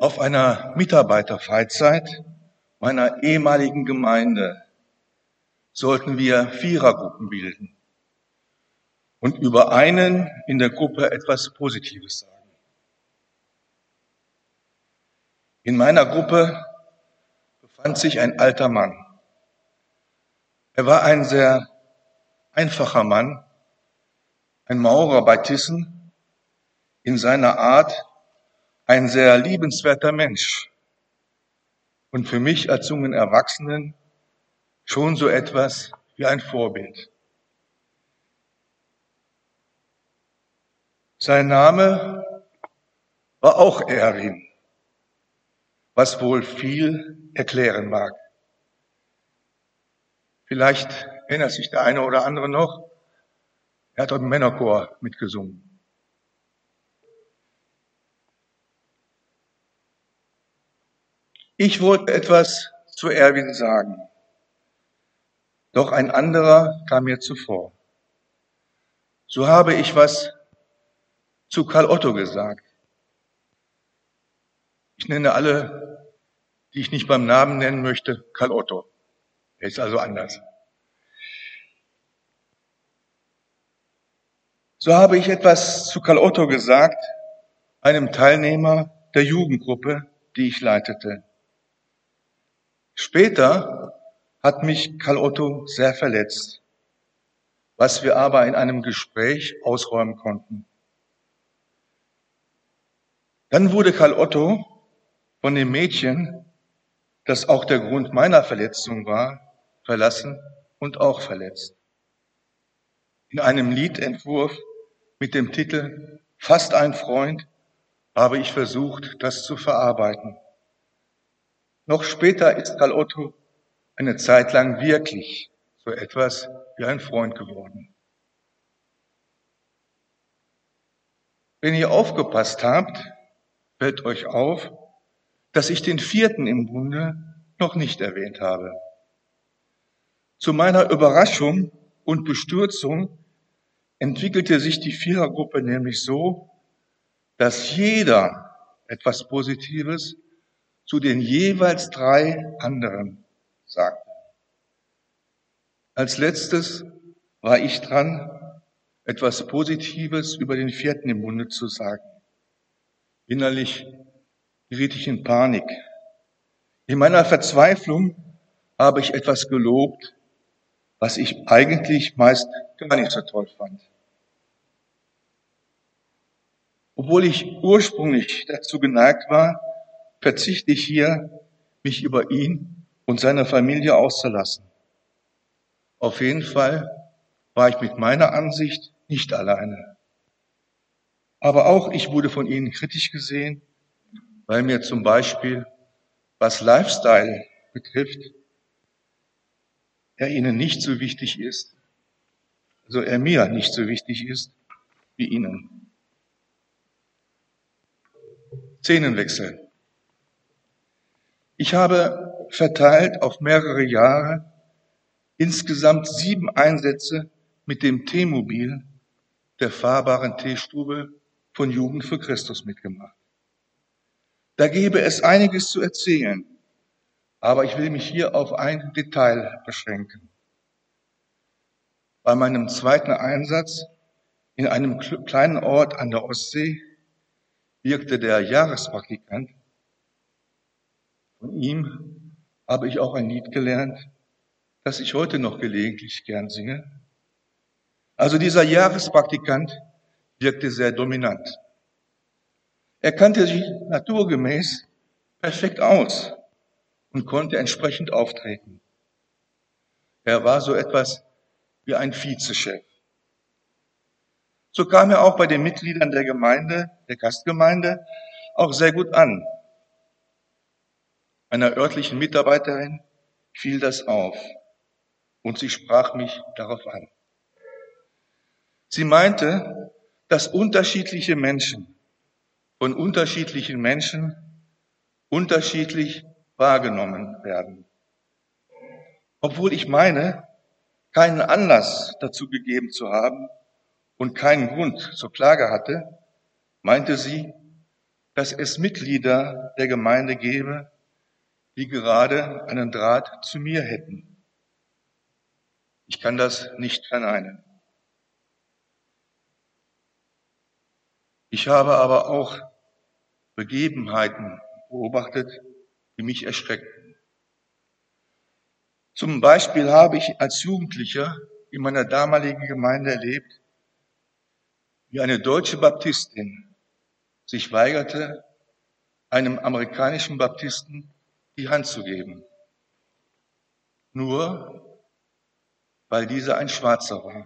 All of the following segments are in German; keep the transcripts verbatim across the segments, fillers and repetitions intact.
Auf einer Mitarbeiterfreizeit meiner ehemaligen Gemeinde sollten wir Vierergruppen bilden und über einen in der Gruppe etwas Positives sagen. In meiner Gruppe befand sich ein alter Mann. Er war ein sehr einfacher Mann, ein Maurer bei Thyssen, in seiner Art ein sehr liebenswerter Mensch und für mich als jungen Erwachsenen schon so etwas wie ein Vorbild. Sein Name war auch Erwin, was wohl viel erklären mag. Vielleicht erinnert sich der eine oder andere noch, er hat dort im Männerchor mitgesungen. Ich wollte etwas zu Erwin sagen, doch ein anderer kam mir zuvor. So habe ich was zu Karl Otto gesagt. Ich nenne alle, die ich nicht beim Namen nennen möchte, Karl Otto. Er ist also anders. So habe ich etwas zu Karl Otto gesagt, einem Teilnehmer der Jugendgruppe, die ich leitete. Später hat mich Karl Otto sehr verletzt, was wir aber in einem Gespräch ausräumen konnten. Dann wurde Karl Otto von dem Mädchen, das auch der Grund meiner Verletzung war, verlassen und auch verletzt. In einem Liedentwurf mit dem Titel Fast ein Freund habe ich versucht, das zu verarbeiten. Noch später ist Karl Otto eine Zeit lang wirklich so etwas wie ein Freund geworden. Wenn ihr aufgepasst habt, fällt euch auf, dass ich den vierten im Bunde noch nicht erwähnt habe. Zu meiner Überraschung und Bestürzung entwickelte sich die Vierergruppe nämlich so, dass jeder etwas Positives zu den jeweils drei anderen sagte. Als letztes war ich dran, etwas Positives über den vierten im Bunde zu sagen. Innerlich geriet ich in Panik. In meiner Verzweiflung habe ich etwas gelobt, was ich eigentlich meist gar nicht so toll fand. Obwohl ich ursprünglich dazu geneigt war, verzichte ich hier, mich über ihn und seine Familie auszulassen. Auf jeden Fall war ich mit meiner Ansicht nicht alleine. Aber auch ich wurde von ihnen kritisch gesehen, weil mir zum Beispiel, was Lifestyle betrifft, er ihnen nicht so wichtig ist, also er mir nicht so wichtig ist wie ihnen. Szenenwechsel. Ich habe verteilt auf mehrere Jahre insgesamt sieben Einsätze mit dem Teemobil der fahrbaren Teestube von Jugend für Christus mitgemacht. Da gäbe es einiges zu erzählen, aber ich will mich hier auf ein Detail beschränken. Bei meinem zweiten Einsatz in einem kleinen Ort an der Ostsee wirkte der Jahrespraktikant. Von ihm habe ich auch ein Lied gelernt, das ich heute noch gelegentlich gern singe. Also dieser Jahrespraktikant wirkte sehr dominant. Er kannte sich naturgemäß perfekt aus und konnte entsprechend auftreten. Er war so etwas wie ein Vizechef. So kam er auch bei den Mitgliedern der Gemeinde, der Gastgemeinde, auch sehr gut an. Einer örtlichen Mitarbeiterin fiel das auf und sie sprach mich darauf an. Sie meinte, dass unterschiedliche Menschen von unterschiedlichen Menschen unterschiedlich wahrgenommen werden. Obwohl ich meine, keinen Anlass dazu gegeben zu haben und keinen Grund zur Klage hatte, meinte sie, dass es Mitglieder der Gemeinde gäbe, die gerade einen Draht zu mir hätten. Ich kann das nicht verneinen. Ich habe aber auch Begebenheiten beobachtet, die mich erschreckten. Zum Beispiel habe ich als Jugendlicher in meiner damaligen Gemeinde erlebt, wie eine deutsche Baptistin sich weigerte, einem amerikanischen Baptisten die Hand zu geben, nur weil dieser ein Schwarzer war.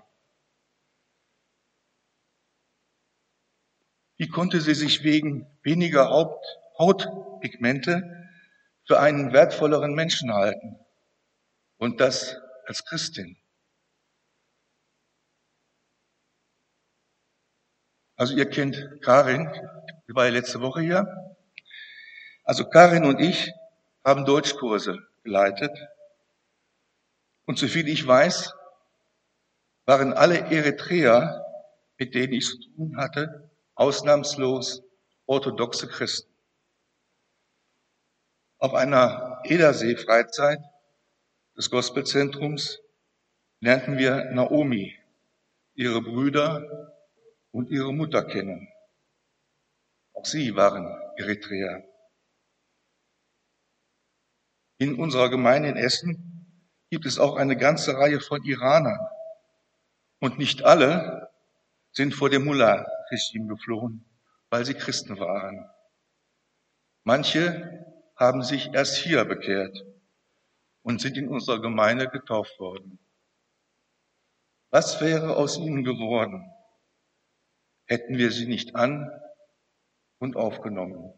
Wie konnte sie sich wegen weniger Haut, Hautpigmente für einen wertvolleren Menschen halten? Und das als Christin. Also ihr kennt Karin, die war ja letzte Woche hier. Also Karin und ich haben Deutschkurse geleitet. Und soviel ich weiß, waren alle Eritreer, mit denen ich zu tun hatte, ausnahmslos orthodoxe Christen. Auf einer Edersee-Freizeit des Gospelzentrums lernten wir Naomi, ihre Brüder und ihre Mutter kennen. Auch sie waren Eritreer. In unserer Gemeinde in Essen gibt es auch eine ganze Reihe von Iranern. Und nicht alle sind vor dem Mullah-Regime geflohen, weil sie Christen waren. Manche haben sich erst hier bekehrt und sind in unserer Gemeinde getauft worden. Was wäre aus ihnen geworden, hätten wir sie nicht an- und aufgenommen?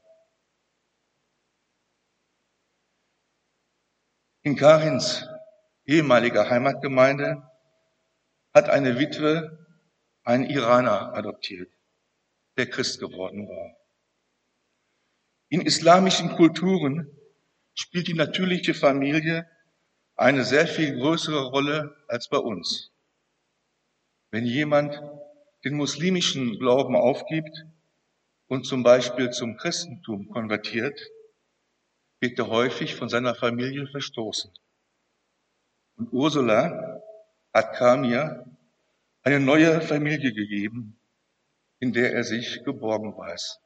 In Karins ehemaliger Heimatgemeinde hat eine Witwe einen Iraner adoptiert, der Christ geworden war. In islamischen Kulturen spielt die natürliche Familie eine sehr viel größere Rolle als bei uns. Wenn jemand den muslimischen Glauben aufgibt und zum Beispiel zum Christentum konvertiert, wird er häufig von seiner Familie verstoßen. Und Ursula hat Kamir eine neue Familie gegeben, in der er sich geborgen weiß.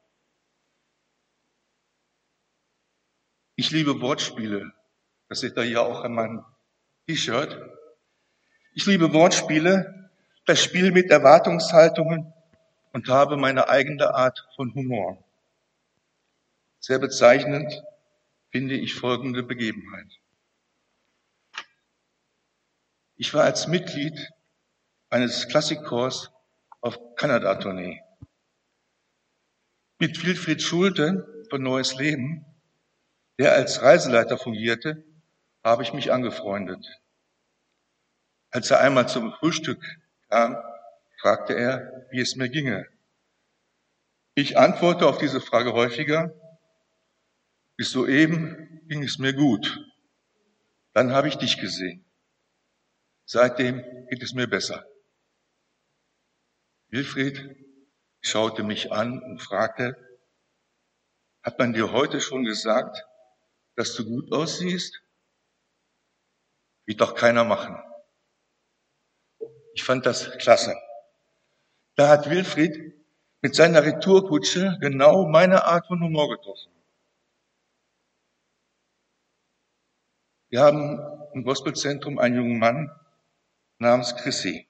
Ich liebe Wortspiele. Das seht ihr ja auch an meinem T-Shirt. Ich liebe Wortspiele, das Spiel mit Erwartungshaltungen und habe meine eigene Art von Humor. Sehr bezeichnend finde ich folgende Begebenheit. Ich war als Mitglied eines Klassikchors auf Kanada-Tournee. Mit Wilfried Schulte von Neues Leben, der als Reiseleiter fungierte, habe ich mich angefreundet. Als er einmal zum Frühstück kam, fragte er, wie es mir ginge. Ich antworte auf diese Frage häufiger, bis soeben ging es mir gut. Dann habe ich dich gesehen. Seitdem geht es mir besser. Wilfried schaute mich an und fragte, hat man dir heute schon gesagt, dass du gut aussiehst? Wird doch keiner machen. Ich fand das klasse. Da hat Wilfried mit seiner Retourkutsche genau meine Art von Humor getroffen. Wir haben im Gospelzentrum einen jungen Mann namens Chrissy.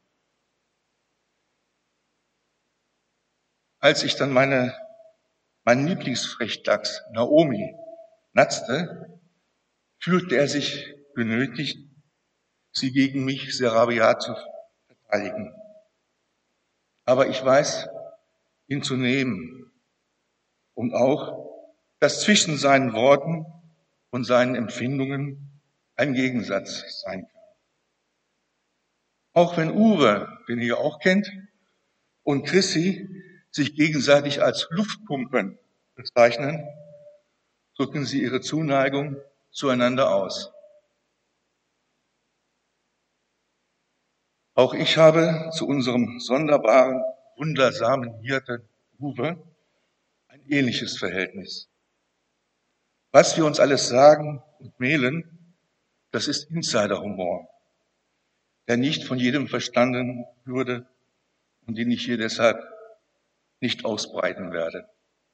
Als ich dann meine, meinen Lieblingsfrechdachs Naomi natzte, fühlte er sich genötigt, sie gegen mich sehr rabiat zu verteidigen. Aber ich weiß, ihn zu nehmen und auch, dass zwischen seinen Worten und seinen Empfindungen ein Gegensatz sein kann. Auch wenn Uwe, den ihr auch kennt, und Chrissy sich gegenseitig als Luftpumpen bezeichnen, drücken sie ihre Zuneigung zueinander aus. Auch ich habe zu unserem sonderbaren, wundersamen Hirten Uwe ein ein ähnliches Verhältnis. Was wir uns alles sagen und mailen, das ist Insiderhumor, der nicht von jedem verstanden würde und den ich hier deshalb nicht ausbreiten werde.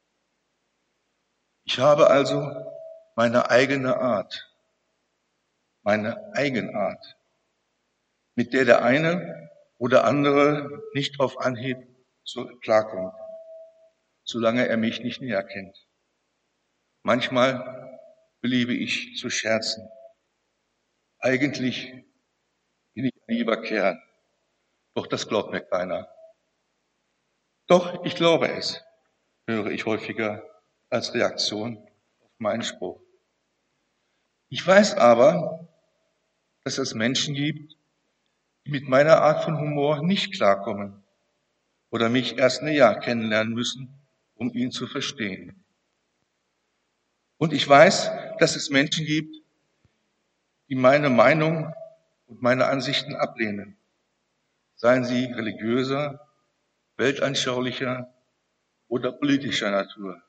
Ich habe also meine eigene Art, meine Eigenart, mit der der eine oder andere nicht auf Anhieb so klarkommt, solange er mich nicht näher kennt. Manchmal beliebe ich zu scherzen. Eigentlich bin ich ein lieber Kerl, doch das glaubt mir keiner. Doch ich glaube es, höre ich häufiger als Reaktion auf meinen Spruch. Ich weiß aber, dass es Menschen gibt, die mit meiner Art von Humor nicht klarkommen oder mich erst näher kennenlernen müssen, um ihn zu verstehen. Und ich weiß, dass es Menschen gibt, die meine Meinung und meine Ansichten ablehnen, seien sie religiöser, weltanschaulicher oder politischer Natur.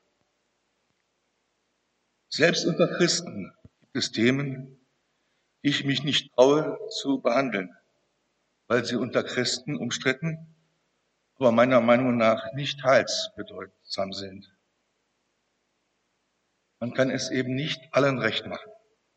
Selbst unter Christen gibt es Themen, die ich mich nicht traue zu behandeln, weil sie unter Christen umstritten, aber meiner Meinung nach nicht heilsbedeutsam sind. Man kann es eben nicht allen recht machen.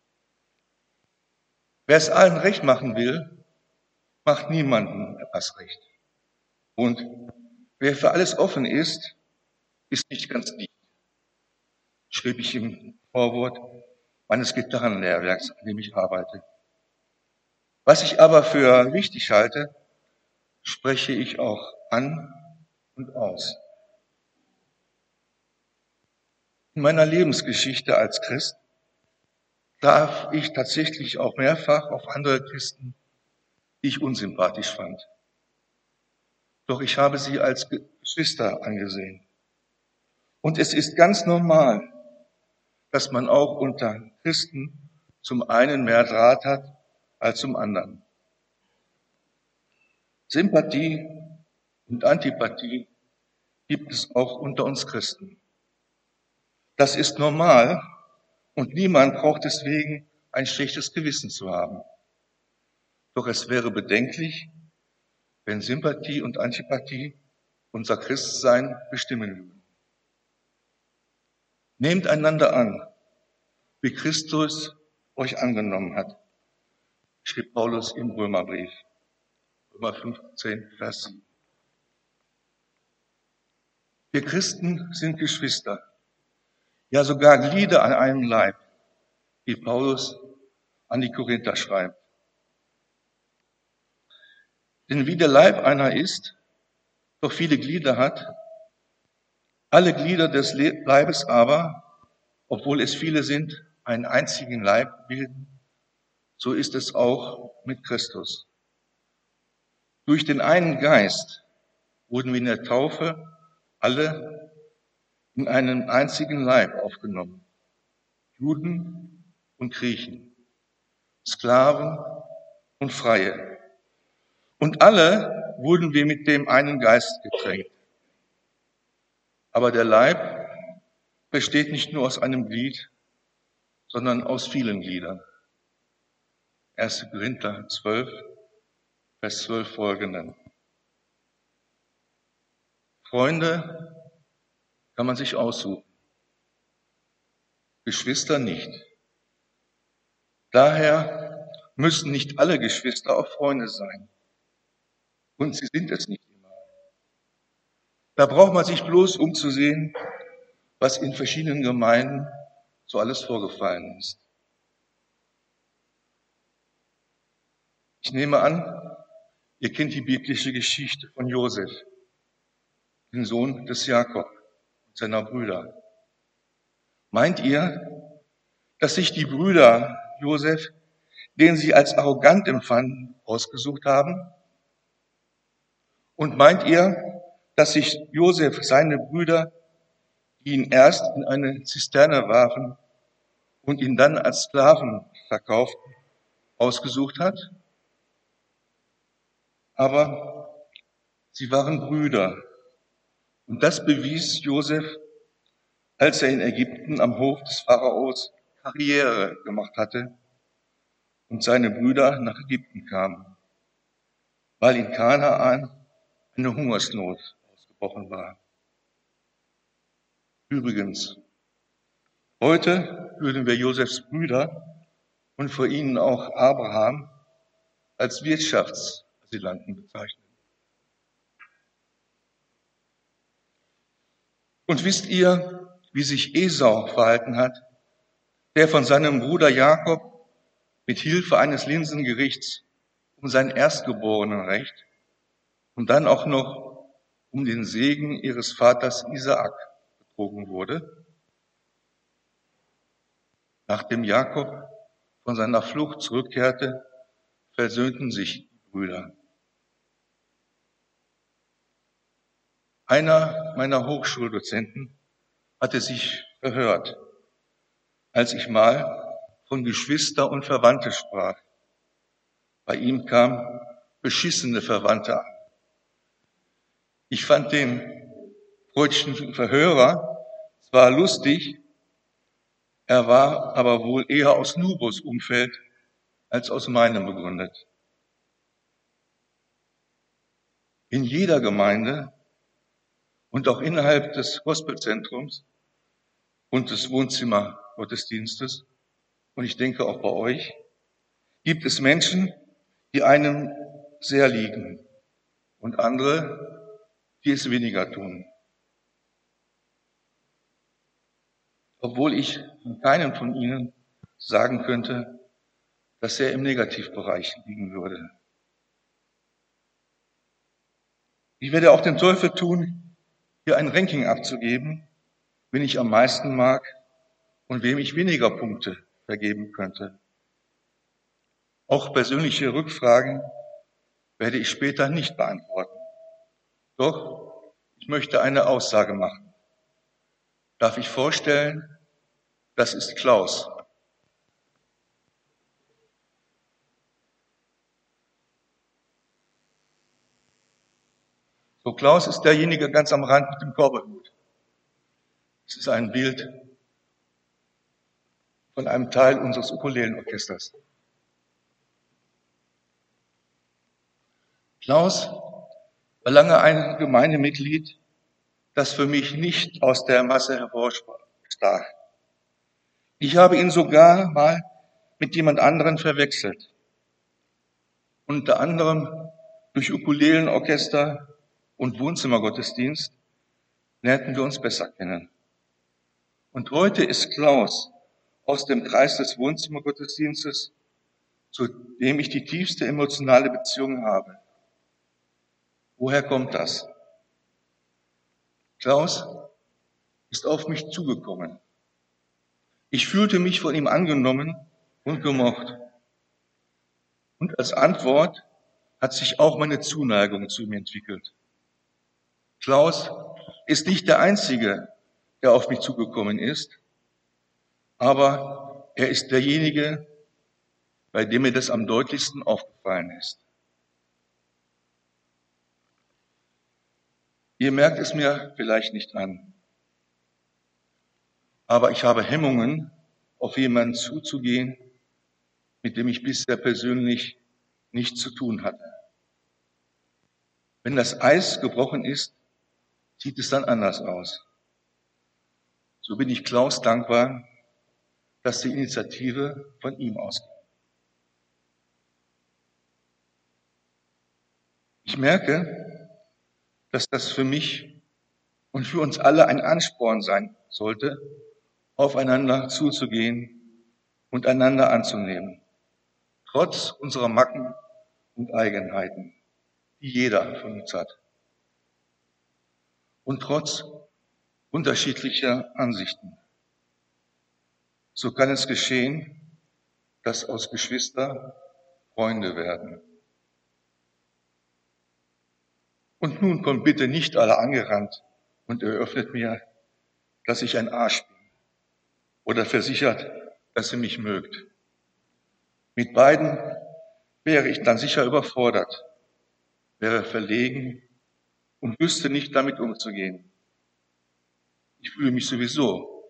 Wer es allen recht machen will, macht niemandem etwas recht. Und wer für alles offen ist, ist nicht ganz dicht, schrieb ich im Vorwort meines Gitarrenlehrwerks, an dem ich arbeite. Was ich aber für wichtig halte, spreche ich auch an und aus. In meiner Lebensgeschichte als Christ traf ich tatsächlich auch mehrfach auf andere Christen, die ich unsympathisch fand. Doch ich habe sie als Geschwister angesehen. Und es ist ganz normal, dass man auch unter Christen zum einen mehr Draht hat als zum anderen. Sympathie und Antipathie gibt es auch unter uns Christen. Das ist normal und niemand braucht deswegen ein schlechtes Gewissen zu haben. Doch es wäre bedenklich, wenn Sympathie und Antipathie unser Christsein bestimmen würden. Nehmt einander an, wie Christus euch angenommen hat, schrieb Paulus im Römerbrief, Römer fünfzehn, Vers sieben. Wir Christen sind Geschwister, ja sogar Glieder an einem Leib, wie Paulus an die Korinther schreibt. Denn wie der Leib einer ist, doch viele Glieder hat, alle Glieder des Leibes aber, obwohl es viele sind, einen einzigen Leib bilden, so ist es auch mit Christus. Durch den einen Geist wurden wir in der Taufe alle in einen einzigen Leib aufgenommen. Juden und Griechen, Sklaven und Freie. Und alle wurden wir mit dem einen Geist getränkt. Aber der Leib besteht nicht nur aus einem Glied, sondern aus vielen Gliedern. erster Korinther zwölf, Vers zwölf folgenden. Freunde kann man sich aussuchen, Geschwister nicht. Daher müssen nicht alle Geschwister auch Freunde sein. Und sie sind es nicht immer. Da braucht man sich bloß umzusehen, was in verschiedenen Gemeinden so alles vorgefallen ist. Ich nehme an, ihr kennt die biblische Geschichte von Josef, dem Sohn des Jakob und seiner Brüder. Meint ihr, dass sich die Brüder Josef, den sie als arrogant empfanden, ausgesucht haben? Und meint ihr, dass sich Josef seine Brüder, die ihn erst in eine Zisterne warfen und ihn dann als Sklaven verkauften, ausgesucht hat? Aber sie waren Brüder. Und das bewies Josef als er in Ägypten am Hof des Pharaos Karriere gemacht hatte und seine Brüder nach Ägypten kamen, weil in Kanaan eine Hungersnot ausgebrochen war. Übrigens, heute würden wir Josefs Brüder und vor ihnen auch Abraham als Wirtschaftsasylanten bezeichnen. Und wisst ihr, wie sich Esau verhalten hat, der von seinem Bruder Jakob mit Hilfe eines Linsengerichts um sein Erstgeborenenrecht und dann auch noch um den Segen ihres Vaters Isaak betrogen wurde? Nachdem Jakob von seiner Flucht zurückkehrte, versöhnten sich die Brüder. Einer meiner Hochschuldozenten hatte sich verhört, als ich mal von Geschwister und Verwandte sprach. Bei ihm kamen beschissene Verwandte an. Ich fand den freudschen Verhörer zwar lustig, er war aber wohl eher aus Nubos Umfeld als aus meinem begründet. In jeder Gemeinde und auch innerhalb des Gospelzentrums und des Wohnzimmergottesdienstes, und ich denke auch bei euch, gibt es Menschen, die einem sehr liegen und andere, die es weniger tun. Obwohl ich von keinem von ihnen sagen könnte, dass er im Negativbereich liegen würde. Ich werde auch den Teufel tun, hier ein Ranking abzugeben, wen ich am meisten mag und wem ich weniger Punkte vergeben könnte. Auch persönliche Rückfragen werde ich später nicht beantworten. Doch ich möchte eine Aussage machen. Darf ich vorstellen, das ist Klaus. So, Klaus ist derjenige ganz am Rand mit dem Korbelhut. Es ist ein Bild von einem Teil unseres Ukulelenorchesters. Klaus war lange ein Gemeindemitglied, das für mich nicht aus der Masse hervorstach. Ich habe ihn sogar mal mit jemand anderen verwechselt. Unter anderem durch Ukulelenorchester und Wohnzimmergottesdienst lernten wir uns besser kennen. Und heute ist Klaus aus dem Kreis des Wohnzimmergottesdienstes, zu dem ich die tiefste emotionale Beziehung habe. Woher kommt das? Klaus ist auf mich zugekommen. Ich fühlte mich von ihm angenommen und gemocht. Und als Antwort hat sich auch meine Zuneigung zu ihm entwickelt. Klaus ist nicht der Einzige, der auf mich zugekommen ist, aber er ist derjenige, bei dem mir das am deutlichsten aufgefallen ist. Ihr merkt es mir vielleicht nicht an, aber ich habe Hemmungen, auf jemanden zuzugehen, mit dem ich bisher persönlich nichts zu tun hatte. Wenn das Eis gebrochen ist, sieht es dann anders aus. So bin ich Klaus dankbar, dass die Initiative von ihm ausgeht. Ich merke, dass das für mich und für uns alle ein Ansporn sein sollte, aufeinander zuzugehen und einander anzunehmen, trotz unserer Macken und Eigenheiten, die jeder von uns hat, und trotz unterschiedlicher Ansichten. So kann es geschehen, dass aus Geschwister Freunde werden. Und nun kommt bitte nicht alle angerannt und eröffnet mir, dass ich ein Arsch bin oder versichert, dass ihr mich mögt. Mit beiden wäre ich dann sicher überfordert, wäre verlegen und wüsste nicht damit umzugehen. Ich fühle mich sowieso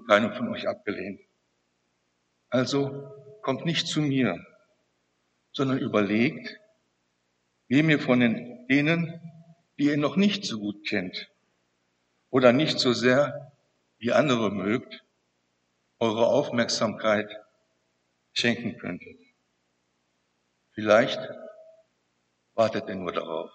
keinem von euch abgelehnt. Also kommt nicht zu mir, sondern überlegt, wem ihr von den, denen, die ihr noch nicht so gut kennt oder nicht so sehr wie andere mögt, eure Aufmerksamkeit schenken könntet. Vielleicht wartet ihr nur darauf.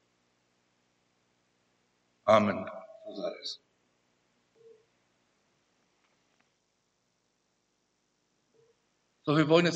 Amen. So sei es. So, wir wollen jetzt